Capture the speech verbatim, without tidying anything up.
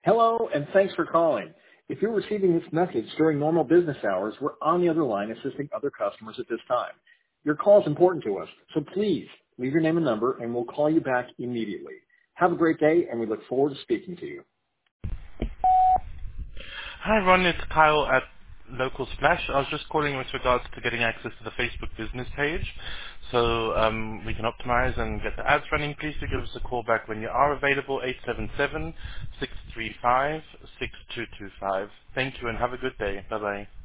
Hello, and thanks for calling. If you're receiving this message during normal business hours, we're on the other line assisting other customers at this time. Your call is important to us, so please leave your name and number, and we'll call you back immediately. Have a great day, and we look forward to speaking to you. Hi, Ron. It's Kyle at Local Splash. I was just calling with regards to getting access to the Facebook business page so um, we can optimize and get the ads running. Please do give us a call back when you are available, eight seven seven, six three five, six two two five. Thank you and have a good day. Bye-bye.